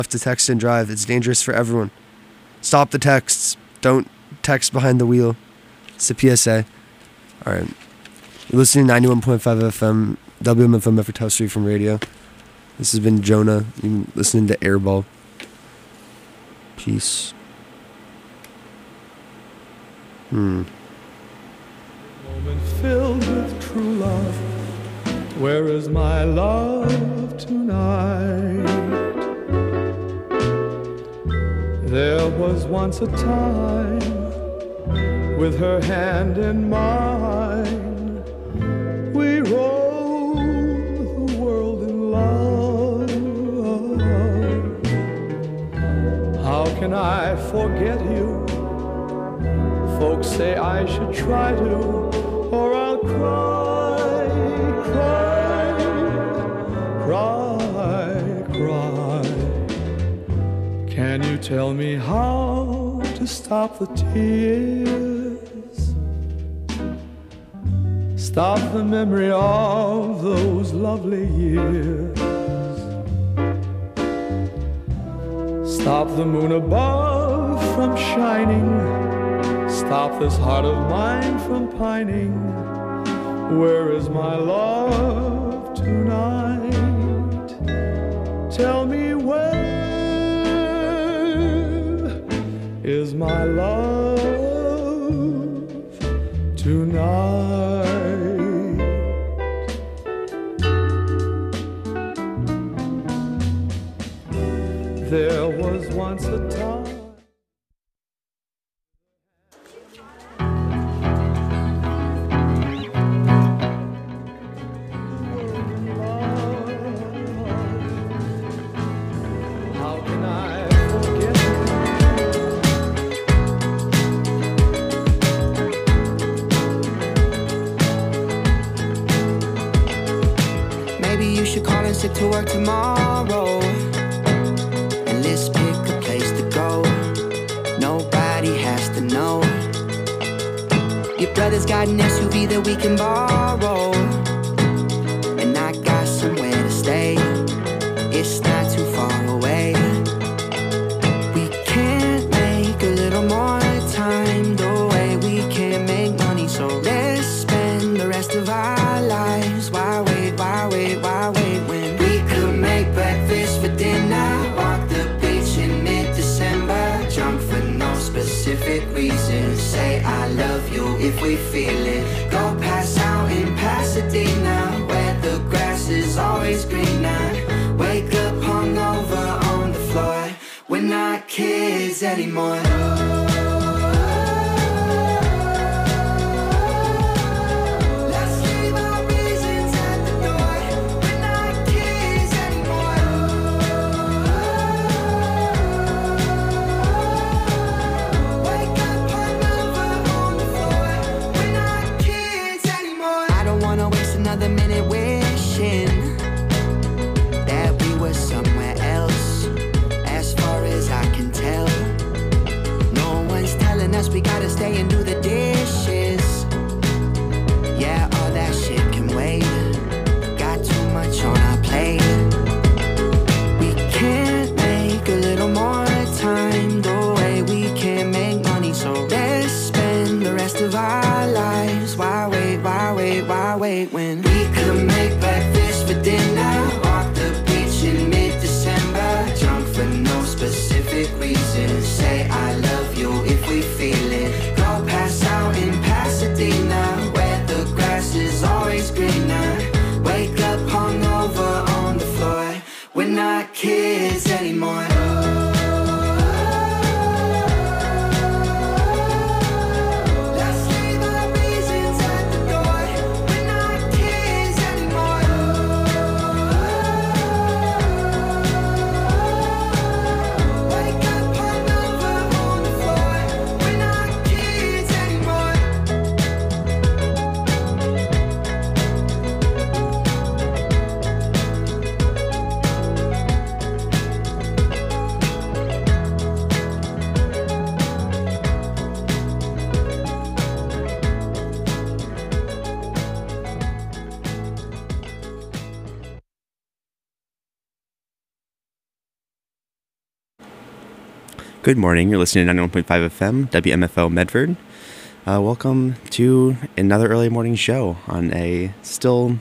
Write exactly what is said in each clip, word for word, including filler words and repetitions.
have to text and drive. It's dangerous for everyone. Stop the texts. Don't text behind the wheel. It's a P S A. All right. You're listening to ninety-one point five F M, W M F M Effort House Street from radio. This has been Jonah. You're listening to Airball. Peace. Hmm. Moment filled with true love. Where is my love tonight? There was once a time with her hand in mine. We rode the world in love. How can I forget you? Folks say I should try to, or I'll cry, cry, cry, cry. Can you tell me how to stop the tears? Stop the memory of those lovely years. Stop the moon above from shining. Stop this heart of mine from pining. Where is my love tonight? Tell me where is my love tonight? There was once a time. Sit to work tomorrow and let's pick a place to go. Nobody has to know. Your brother's got an S U V that we can borrow, and I got somewhere to stay. It's not too far away. We can't make a little more time the way we can make money, so let's spend the rest of our lives. Why wait, why wait, why wait when breakfast for dinner, walk the beach in mid-December, jump for no specific reason, say I love you if we feel it, go pass out in Pasadena, where the grass is always greener, wake up hungover on the floor, we're not kids anymore. Another minute wishing that we were somewhere else. As far as I can tell, no one's telling us we gotta stay and do the dishes. Yeah, all that shit can wait. Got too much on our plate. We can't make a little more time the way we can make money, so let's spend the rest of our lives. Why wait, why wait, why wait when we could make breakfast for dinner, walk the beach in mid-December, drunk for no specific reason, say I love you if we feel it, go pass out in Pasadena, where the grass is always greener, wake up hungover on the floor, we're not kids anymore. Let's leave our reasons at the door. We're not kids. Good morning. You're listening to ninety-one point five F M, W M F O Medford. Uh, welcome to another early morning show on a still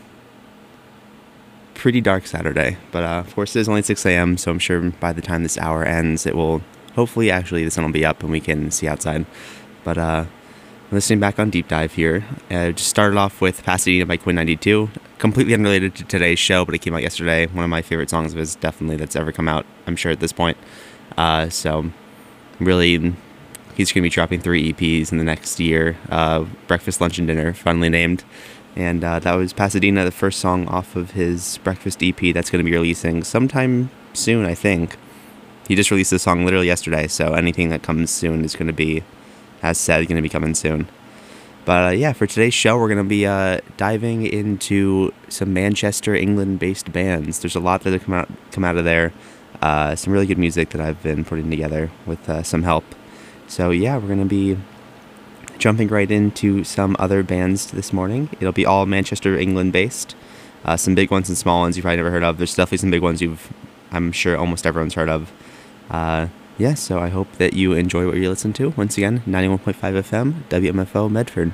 pretty dark Saturday. But uh, of course, it is only six a.m., so I'm sure by the time this hour ends, it will hopefully actually the sun will be up and we can see outside. But uh, listening back on Deep Dive here, uh, just started off with Pasadena by Quinn ninety-two. Completely unrelated to today's show, but it came out yesterday. One of my favorite songs of his, definitely, that's ever come out, I'm sure, at this point. Uh, so... Really, he's going to be dropping three E Ps in the next year. Uh, Breakfast, Lunch, and Dinner, funnily named. And uh, that was Pasadena, the first song off of his Breakfast E P that's going to be releasing sometime soon, I think. He just released this song literally yesterday, so anything that comes soon is going to be, as said, going to be coming soon. But uh, yeah, for today's show, we're going to be uh, diving into some Manchester, England-based bands. There's a lot that have come out, come out of there. Uh, some really good music that I've been putting together with uh, some help. So yeah, we're going to be jumping right into some other bands this morning. It'll be all Manchester, England based. Uh, some big ones and small ones you've probably never heard of. There's definitely some big ones you've, I'm sure almost everyone's heard of. Uh, yeah, so I hope that you enjoy what you listen to. Once again, ninety-one point five F M, W M F O Medford.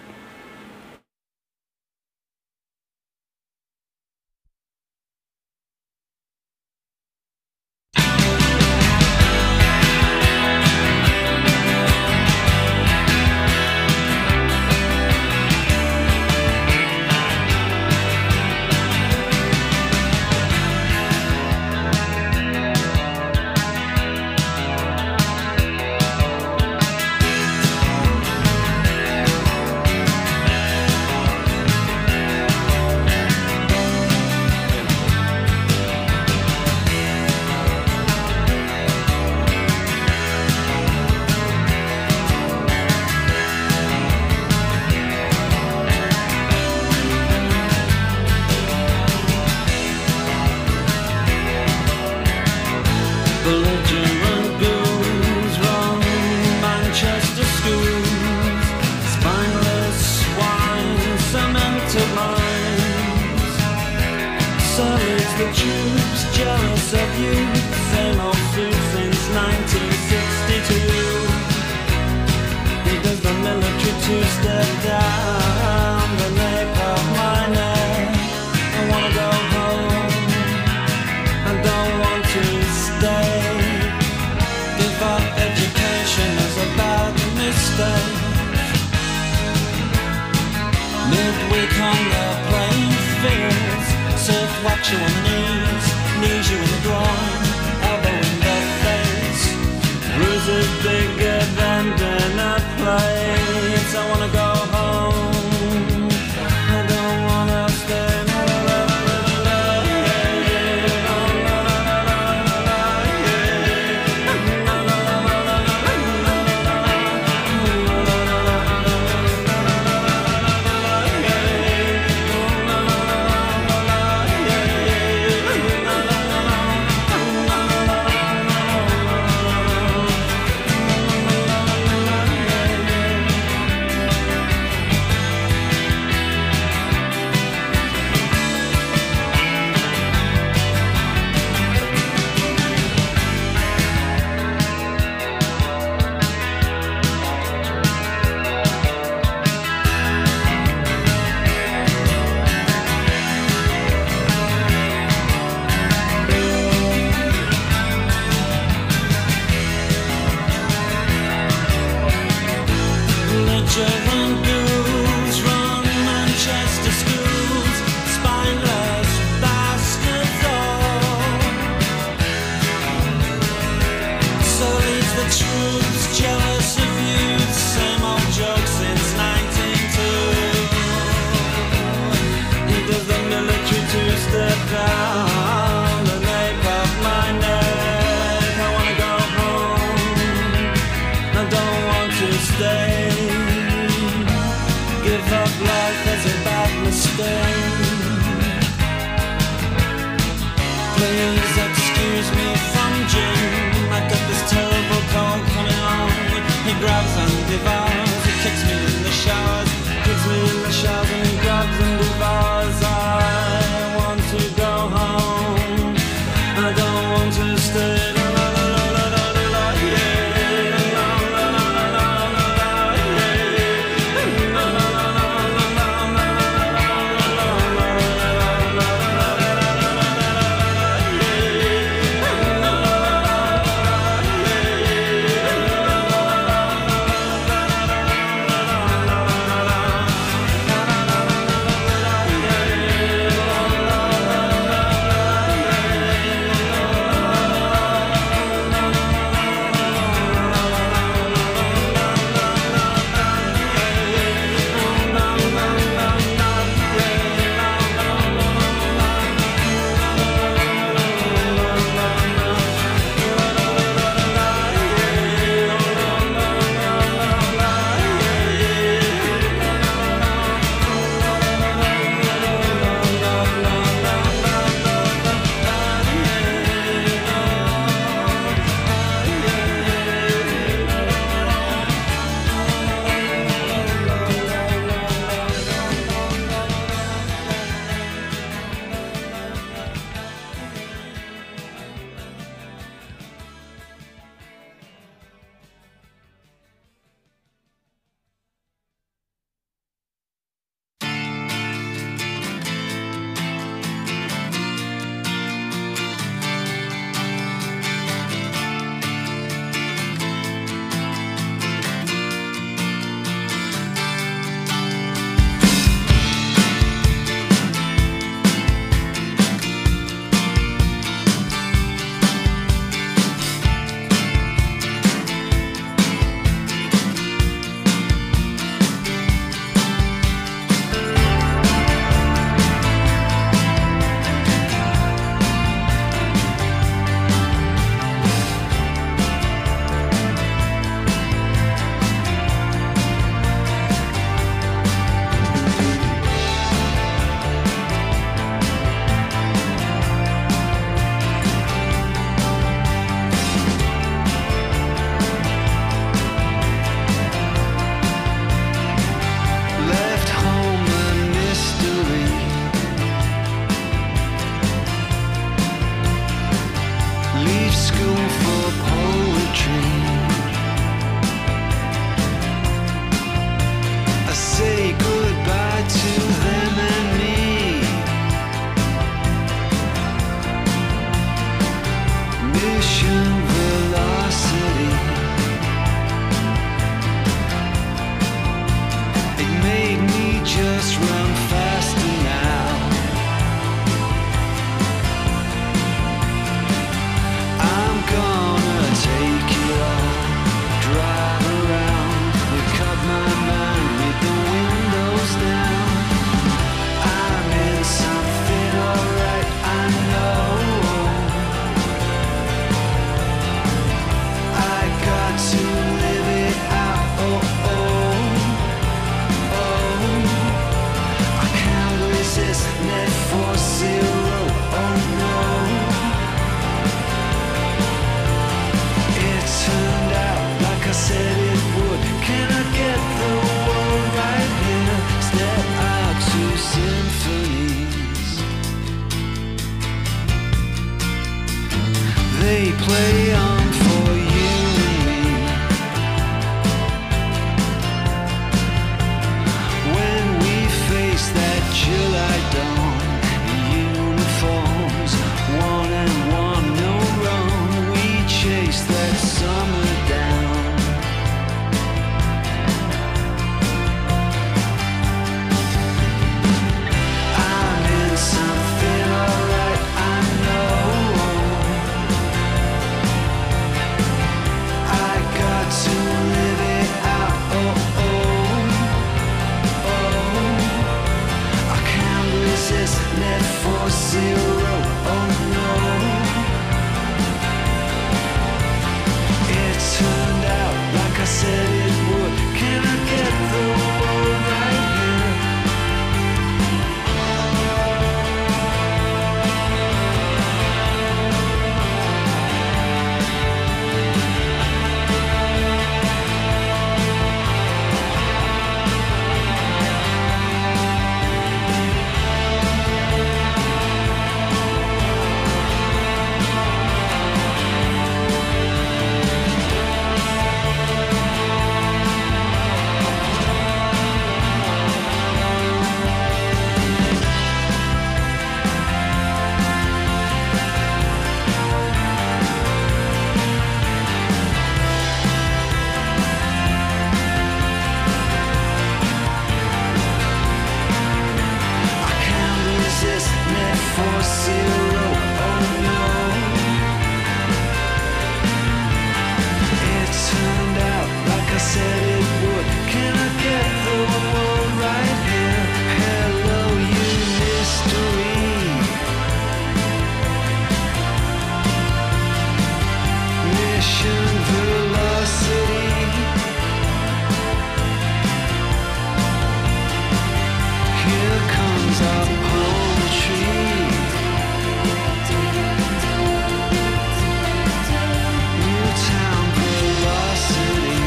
I don't want to stay. La, la, la, la, la, la, la, yeah. let summer down. I'm in something alright, I know. I got to live it out, oh, oh, oh. I can't resist net for zero, oh no. It turned out like I said it would. Can I get the world right here? For zero, oh no. It turned out like I said it would. Can I get the world right here? Hello, you mystery. Mission velocity. Here comes our poetry. Newtown velocity.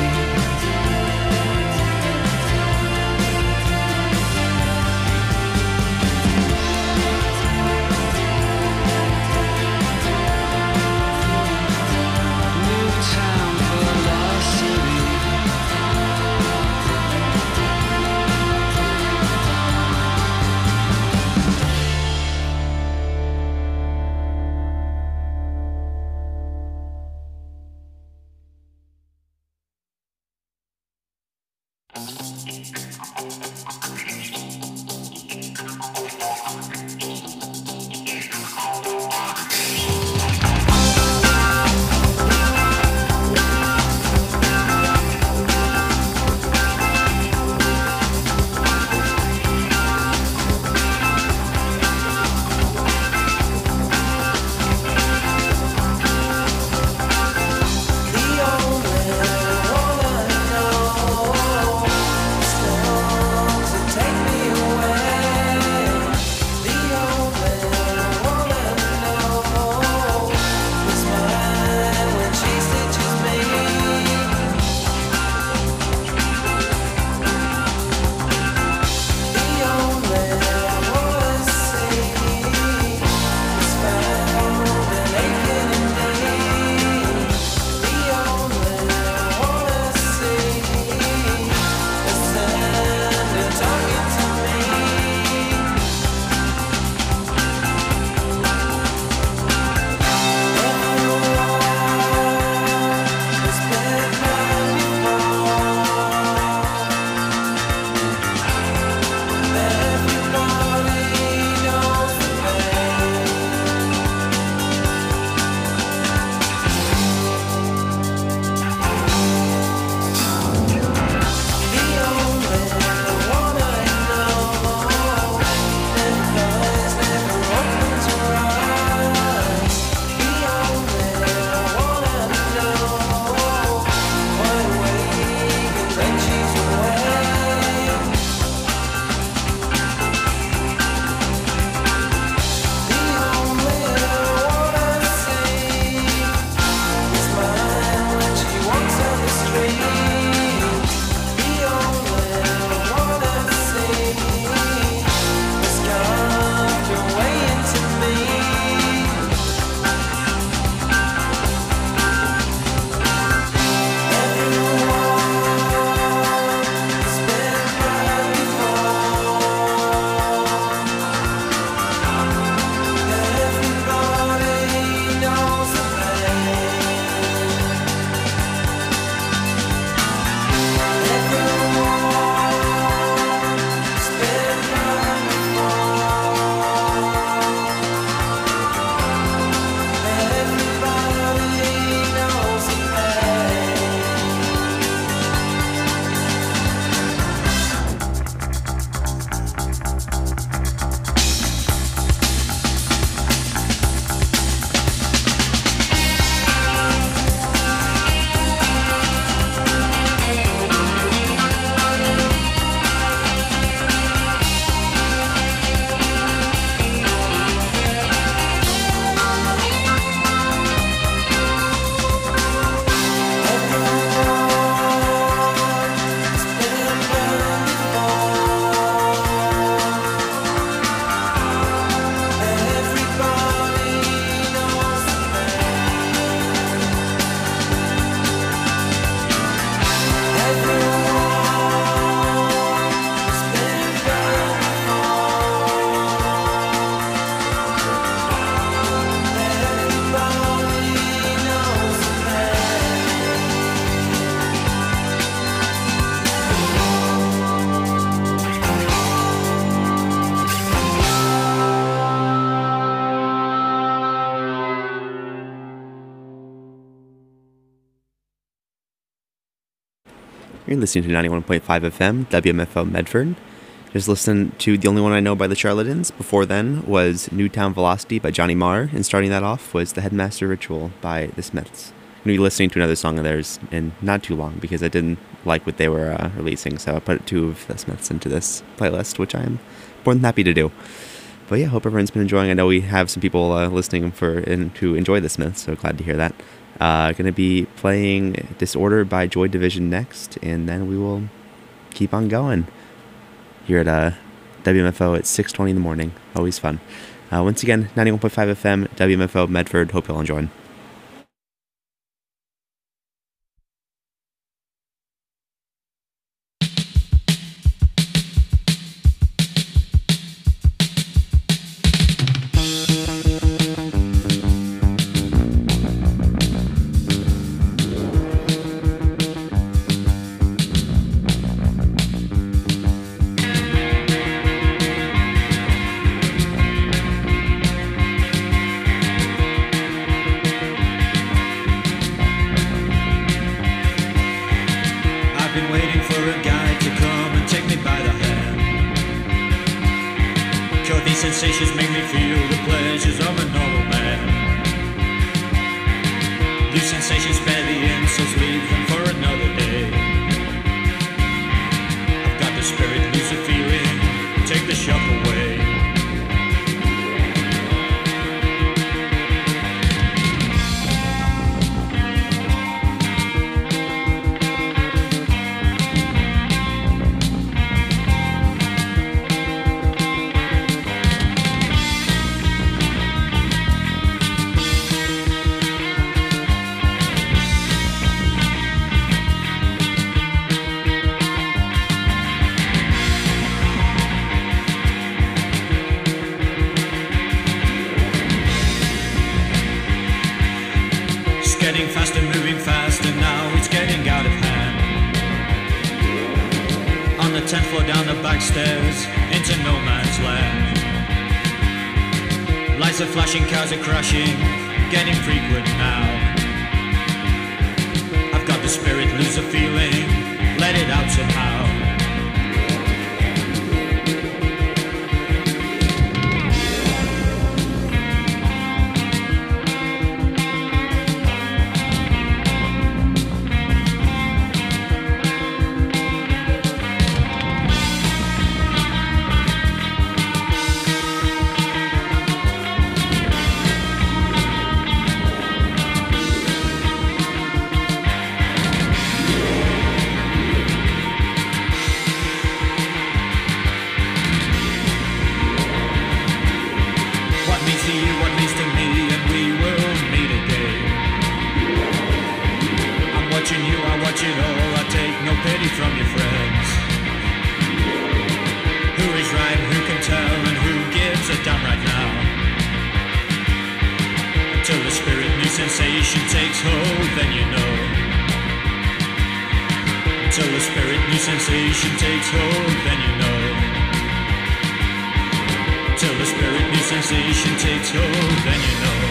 Newtown velocity. The only one I know. You're listening to ninety-one point five F M, W M F O Medford. Just listened to The Only One I Know by the Charlatans. Before then was Newtown Velocity by Johnny Marr. And starting that off was The Headmaster Ritual by The Smiths. I'm going to be listening to another song of theirs in not too long because I didn't like what they were uh, releasing. So I put two of The Smiths into this playlist, which I am more than happy to do. But yeah, hope everyone's been enjoying. I know we have some people uh, listening for and who enjoy The Smiths, so glad to hear that. Uh, going to be playing Disorder by Joy Division next, and then we will keep on going here at uh, W M F O at six twenty in the morning. Always fun. Uh, once again, ninety-one point five F M, W M F O Medford. Hope you'll enjoy. Sensations make me feel the pleasures of a normal man. These sensations spare the insults, leave them for another day. I've got the spirit, lose the feeling, take the shock away. Faster, moving faster, now it's getting out of hand. On the tenth floor, down the back stairs, into no man's land. Lights are flashing, cars are crashing, getting frequent now. I've got the spirit, lose the feeling, let it out somehow. Sensation takes hold, then you know. Until the spirit, new sensation takes hold, then you know. Until the spirit, new sensation takes hold, then you know.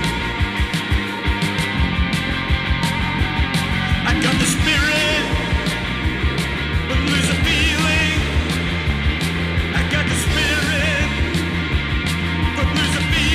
I got the spirit, but lose a feeling. I got the spirit, but lose a feeling.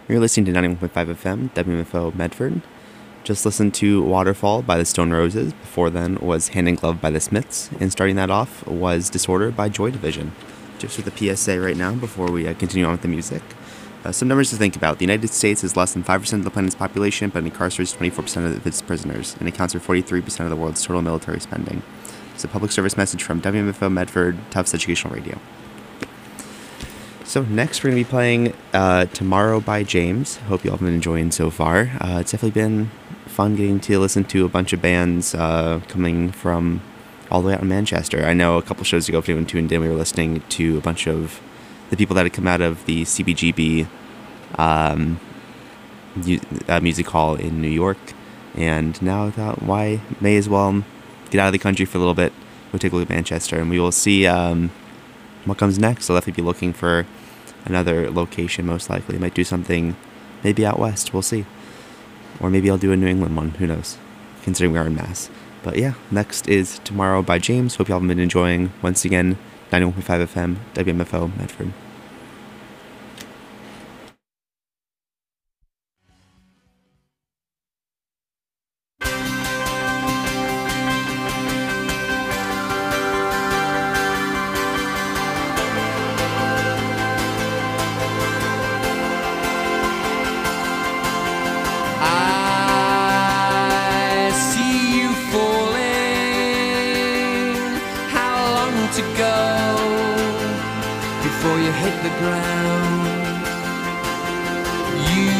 You're listening to ninety-one point five F M, W M F O Medford. Just listened to Waterfall by the Stone Roses. Before then was Hand in Glove by the Smiths. And starting that off was Disorder by Joy Division. Just with a P S A right now before we uh, continue on with the music. Uh, some numbers to think about. The United States is less than five percent of the planet's population, but incarcerates twenty-four percent of its prisoners, and accounts for forty-three percent of the world's total military spending. It's a public service message from W M F O Medford, Tufts Educational Radio. So next we're going to be playing uh, Tomorrow by James. Hope you all have been enjoying so far. Uh, it's definitely been fun getting to listen to a bunch of bands uh, coming from all the way out in Manchester. I know a couple shows ago, if anyone tuned in, we were listening to a bunch of the people that had come out of the C B G B um, mu- uh, music hall in New York. And now I thought, why may as well get out of the country for a little bit. We'll take a look at Manchester, and we will see um, what comes next. I'll definitely be looking for another location, most likely. I might do something maybe out west. We'll see. Or maybe I'll do a New England one. Who knows? Considering we are in Mass. But yeah, next is Tomorrow by James. Hope you all have been enjoying. Once again, ninety-one point five F M, W M F O, Medford. I see you falling. How long to go before you hit the ground? You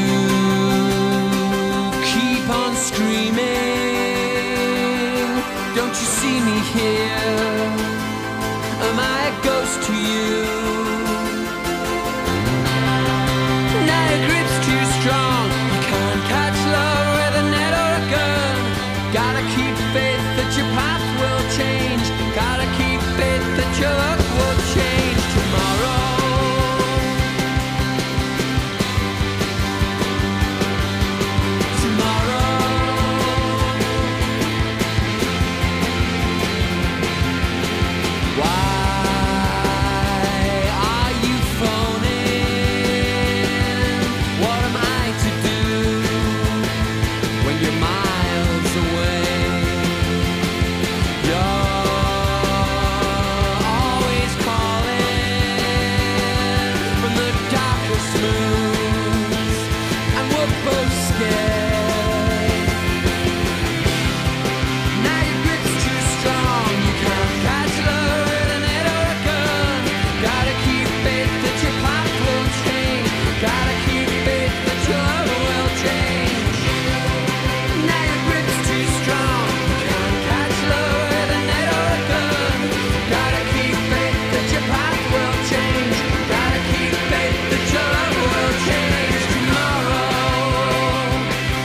keep on screaming. Don't you see me here? Am I a ghost to you? Now your grip's too strong. You can't catch love with a net or a gun. Gotta keep faith that your path will change. Gotta keep faith that your luck will change tomorrow. Tomorrow. Why are you phoning? What am I to do when you're miles away? You're always calling from the darkest moods, and we're both scared. Now your grip's too strong. You can't catch love with a net or a gun. Gotta keep faith that your path will change. Gotta keep faith that your love will change. Now your grip's too strong. You can't catch love with a net or a gun. Gotta keep faith that your path will change. Gotta keep faith that your love will change tomorrow.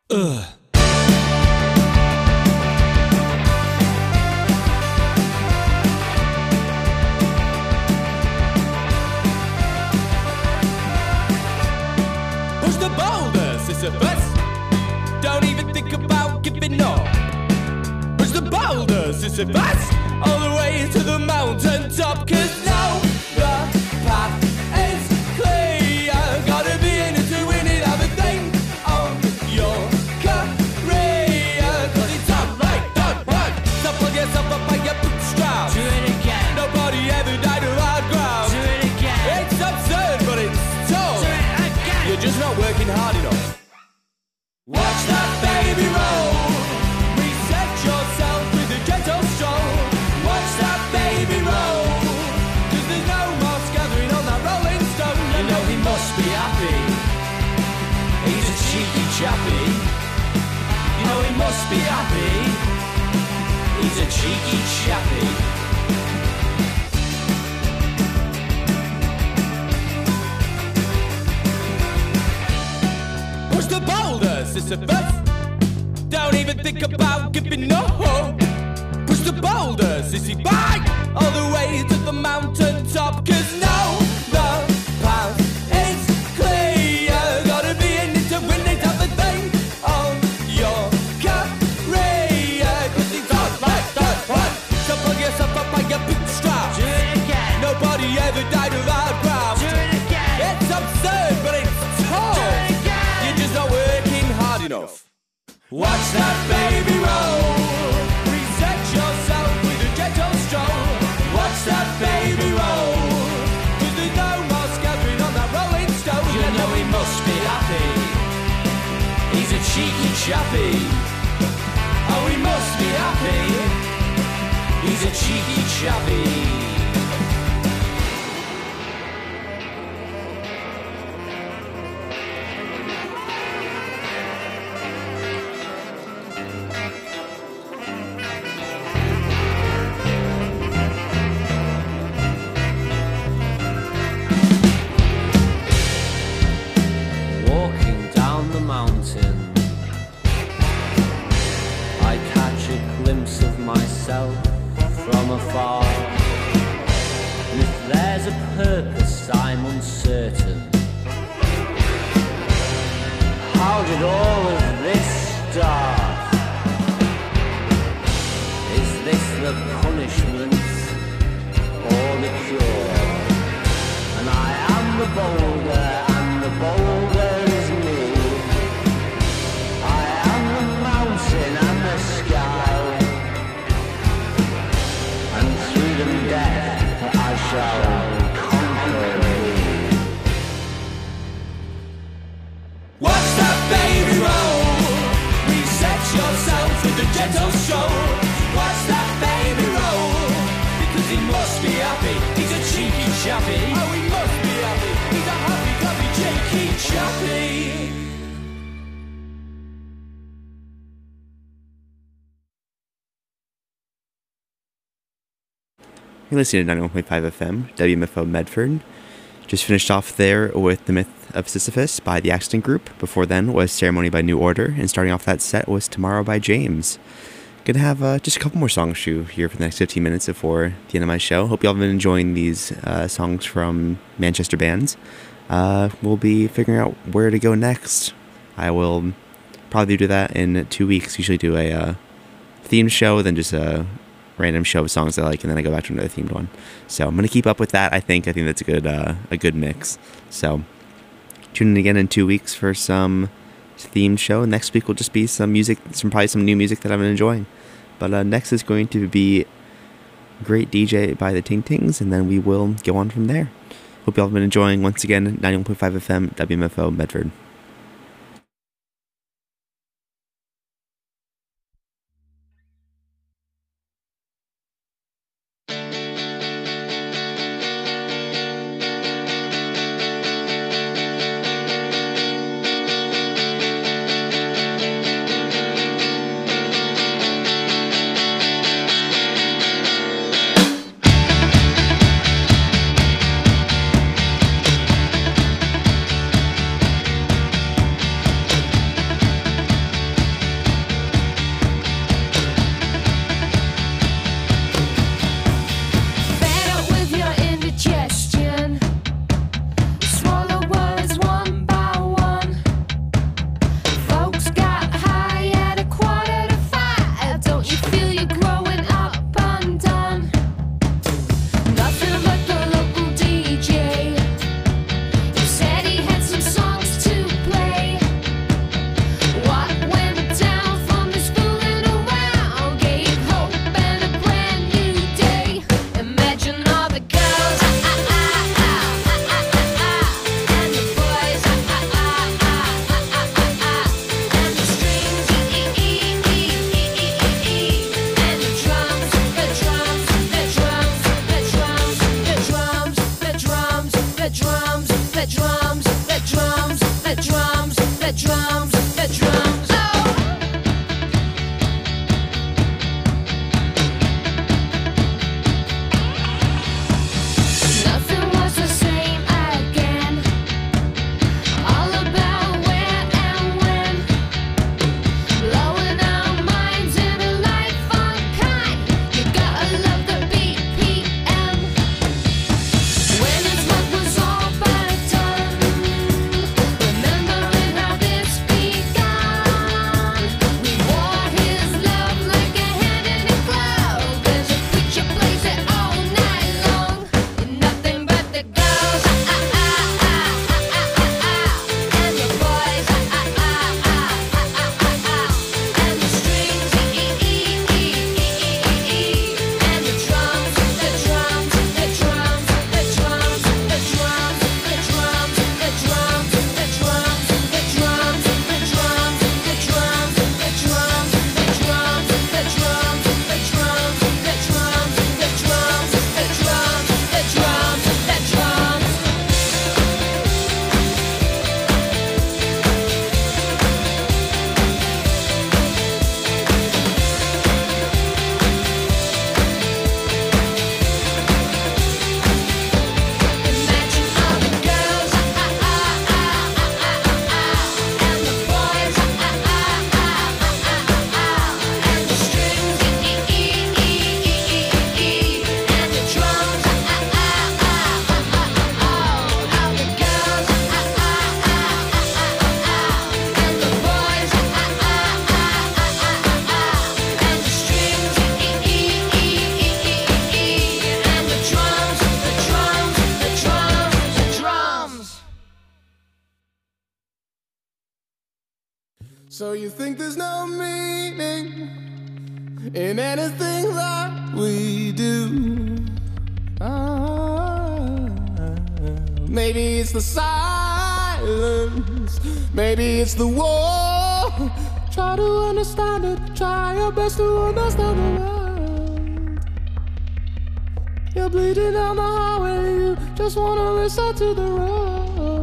Push the boulder, Sisyphus. Don't even think about giving up. Push the boulder, Sisyphus. All the way to the mountain top. Cause now the path is clear. Gotta be in it to win it. Have a thing on your career. Cause it's on like done one. So pull yourself up by your bootstraps. Do it again. Nobody ever died of hard ground. Do it again. It's absurd, but it's tough. Do it again. You're just not working hard enough. Watch that baby roll. Reset yourself with a gentle stroll. Watch that baby roll. Cause there's no moss gathering on that rolling stone. You know he must be happy. He's a cheeky chappy. You know he must be happy. He's a cheeky chappy. Push the boulder, Sisyphus. Don't even think about giving up. Push the boulder, sissy, bye. All the way to the mountain top. Cause now the path is clear. Gotta be in it to win it. Have a thing on your career. Cause it's on like that one. So pull yourself up by your bootstraps. Do it again. Nobody ever died of hard graft. Do it again. It's absurd, but it's tough. Do it again. You're just not working hard enough. Watch that baby roll. Reset yourself with a gentle stroll. Watch that baby roll. Cause there's no moss gathering on that rolling stone. You know he must be happy. He's a cheeky chappy. Oh, he must be happy. He's a cheeky chappy. Walking down the mountain, I catch a glimpse of myself from afar. And if there's a purpose, I'm uncertain. How did all of this start? Is this the punishment or the cure? And I am the boulder, and the boulder is me. I am the mountain and the sky, and through the death I shall conquer thee. Watch that baby roll. Reset yourself with a gentle stroll. Watch that baby roll. Because he must be happy. He's a cheeky chappy. Oh, he must be happy. He's a happy, happy, cheeky chappy. You're listening to ninety-one point five F M, W M F O Medford. Just finished off there with The Myth of Sisyphus by The Accident Group. Before then was Ceremony by New Order. And starting off that set was Tomorrow by James. Gonna have uh, just a couple more songs to here for the next fifteen minutes before the end of my show. Hope y'all have been enjoying these uh, songs from Manchester bands. Uh, we'll be figuring out where to go next. I will probably do that in two weeks. Usually do a uh, theme show, then just a random show of songs I like, and then I go back to another themed one. So I'm gonna keep up with that. I think I think that's a good uh, a good mix. So tune in again in two weeks for some themed show. Next week will just be some music, some probably some new music that I've been enjoying. But uh, next is going to be Great D J by the Ting Tings, and then we will go on from there. Hope y'all have been enjoying once again ninety-one point five F M W M F O Medford. So you think there's no meaning in anything that we do? Ah, maybe it's the silence, maybe it's the war. Try to understand it, try your best to understand the world. You're bleeding down the highway, you just wanna listen to the road.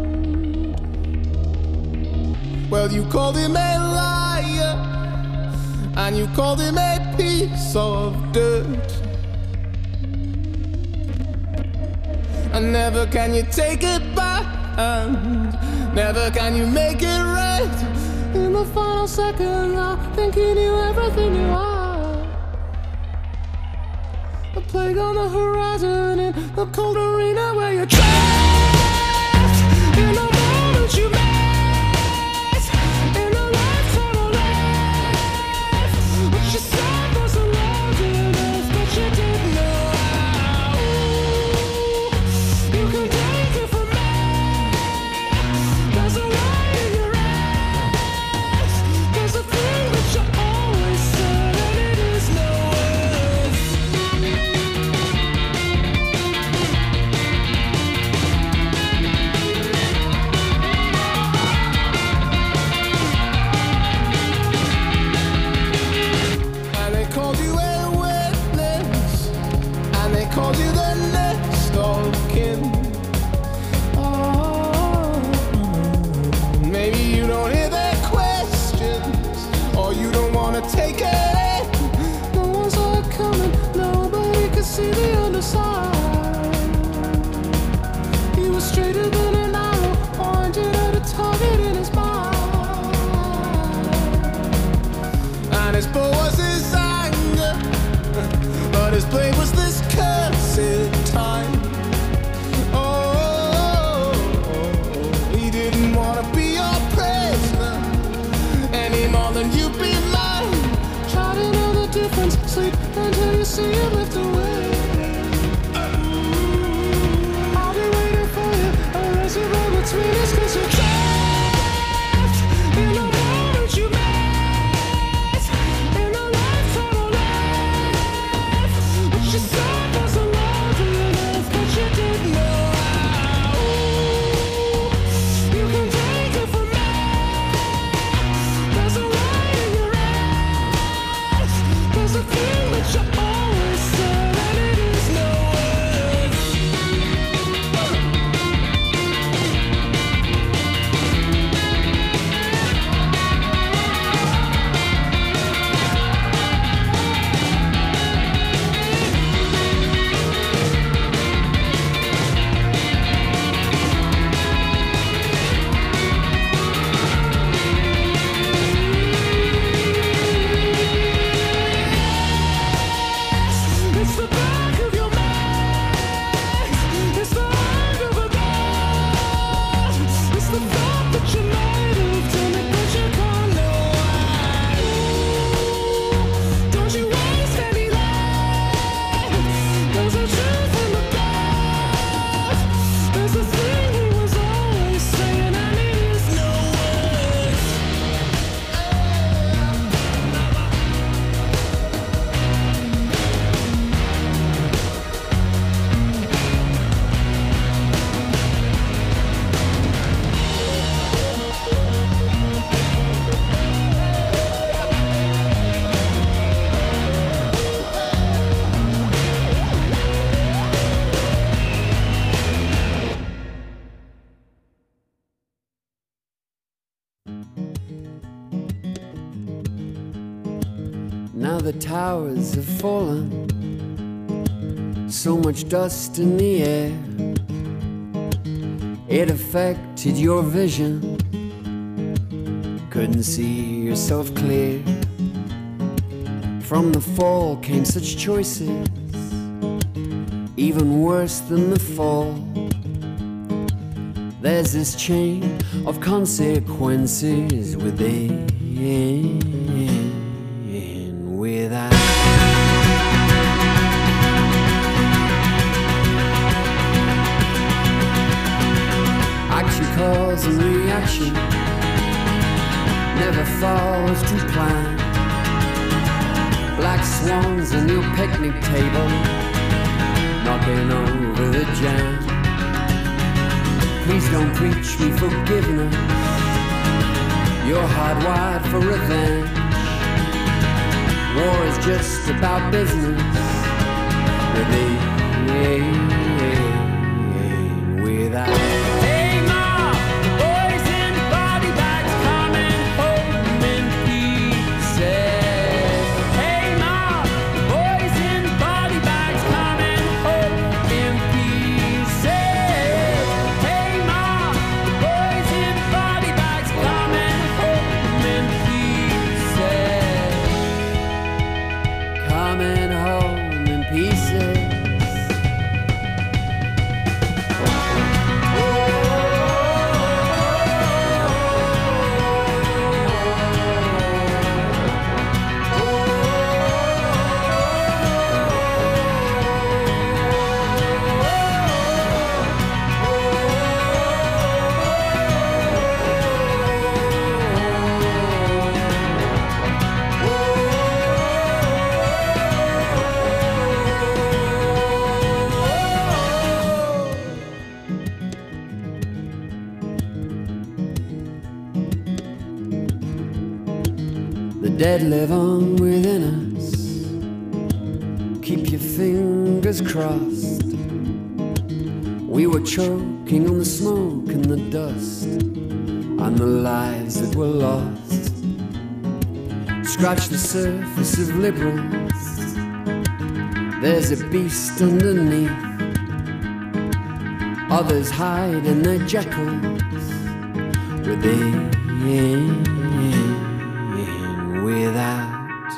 Well, you called him a liar, and you called him a piece of dirt. And never can you take it back, and never can you make it right. In the final second, I think you knew everything you are. A plague on the horizon in the cold arena where you're trapped in the moment you made. Take it. No one saw it coming. Nobody could see the underside. He was straighter than an arrow, pointed at a target in his mind. And his bow was his anger, but his blade was this cursed time. Oh, he didn't want to be your prisoner any more than you be mine. Difference, sleep until you see it lift away. I'll be waiting for you, a reservoir between us, cause you're trapped in the moment you made, in a lifetime of life. But you saw was a lonely enough, but you didn't know how. You can take it from me, there's a light in your eyes. There's a thing that you always said, and it is no words. It's the back of your mind. It's the hug of a god. It's the thought that you might have done it, but you can't know why. Don't you waste any life. There's a truth in the God. There's a thing he was always saying, and it is no words. Now the towers have fallen, so much dust in the air. It affected your vision, couldn't see yourself clear. From the fall came such choices, even worse than the fall. There's this chain of consequences within, without. Action, cause and reaction, never falls to plan. Black swans on your picnic table, knocking over the jam. Please don't preach me forgiveness, you're hardwired for revenge. War is just about business with a without. Hey ma, the boys in body bags coming home in pieces. Hey ma, the boys in body bags coming home in pieces. Hey ma, the boys in body bags coming home in pieces. Coming home in pieces. The dead live on within us. Keep your fingers crossed. We were choking on the smoke and the dust, on the lives that were lost. Scratch the surface of liberals, there's a beast underneath. Others hide in their jackals within, without.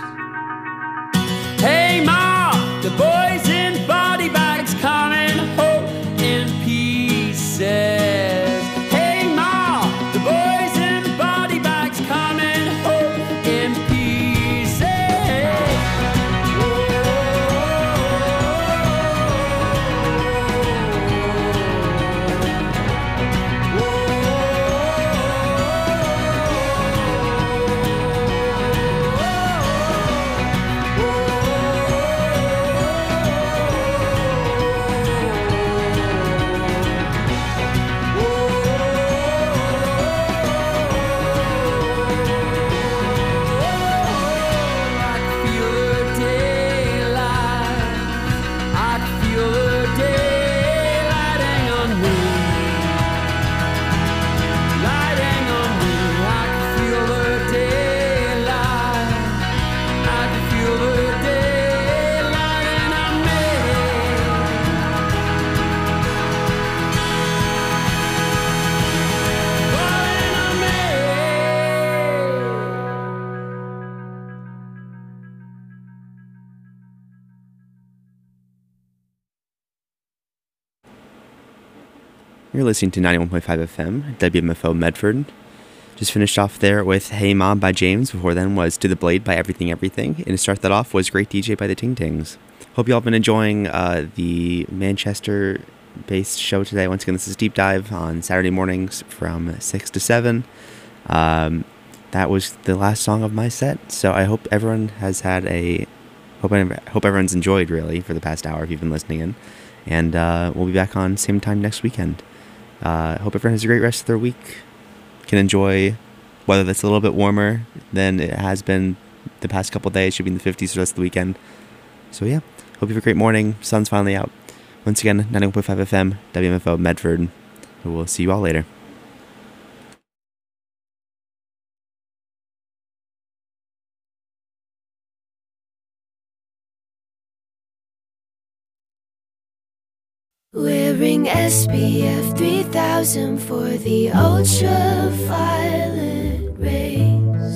Hey ma, the boys in body bags coming home in pieces. Hey ma, the boys in body bags coming home in pieces. You're listening to ninety-one point five F M, W M F O Medford. Just finished off there with Hey Mom by James. Before then was To the Blade by Everything Everything. And to start that off was Great D J by the Ting Tings. Hope you all been enjoying uh, the Manchester-based show today. Once again, this is Deep Dive on Saturday mornings from six to seven. Um, that was the last song of my set. So I hope everyone has had a... Hope, I, hope everyone's enjoyed, really, for the past hour if you've been listening in. And uh, we'll be back on same time next weekend. Uh, hope everyone has a great rest of their week. Can enjoy weather that's a little bit warmer than it has been the past couple of days. Should be in the fifties for the rest of the weekend. So yeah, hope you have a great morning. Sun's finally out. Once again, ninety-one point five F M, W M F O Medford. And we'll see you all later. Wearing S P F three thousand for the ultraviolet.